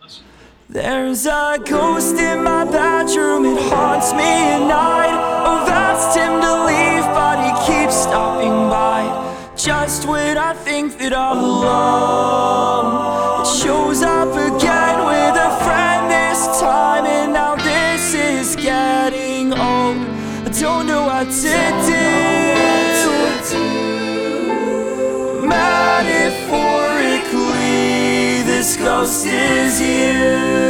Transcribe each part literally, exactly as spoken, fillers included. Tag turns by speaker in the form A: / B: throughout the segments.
A: There's a ghost in my bedroom, it haunts me at night. I've asked him to leave, but he keeps stopping by. Just when I think that I'm alone, it shows up again with a friend this time. And now this is getting old, I don't know what to do. Metaphorically, this ghost is you.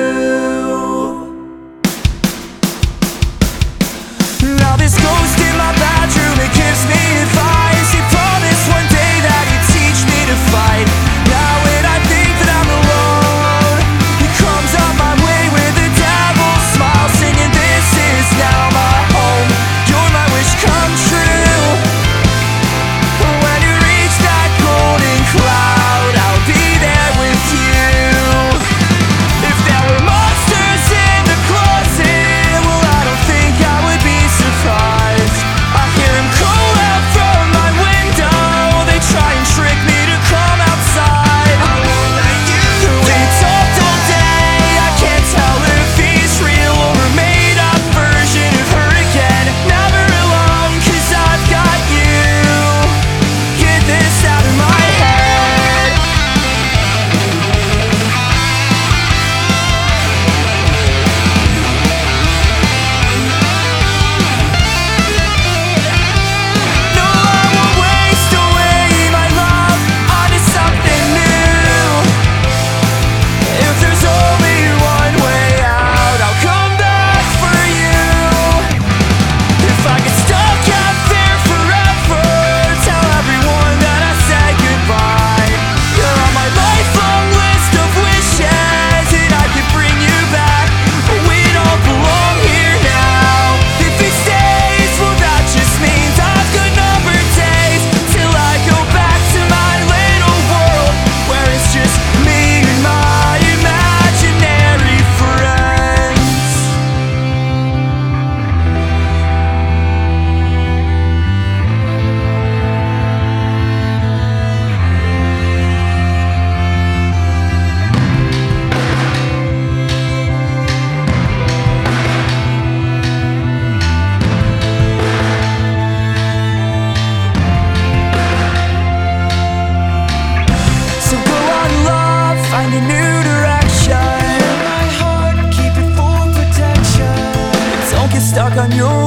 A: Now this ghost in my bedroom, it gives me advice. He promised one day that he'd teach me to fight. Now when I think that I'm alone, he comes up my way with a devil's smile, singing, "This is now my home, you're my wish come true. When you reach that golden cloud, I'll be there with you." If there were monsters in the closet, well, I don't think I would be surprised. I hear him call out from my window, they try and trick me to come outside. We talked all day, I can't tell if he's real or a made up version of her again. Never alone, 'cause I've got you. Get this out of my head. No, I won't waste away my love onto something new. If there's only one way out, I'll come back for you. If I get stuck out there forever, tell everyone that I said goodbye. You're on my lifelong list of wishes, and I could bring you back, but we don't belong here now. If he stays, well, that just means I've got numbered days till I go back to my little world, where it's just me and my imaginary friends. So go on, love, find a new direction. My heart, keep it full protection. Don't get stuck on your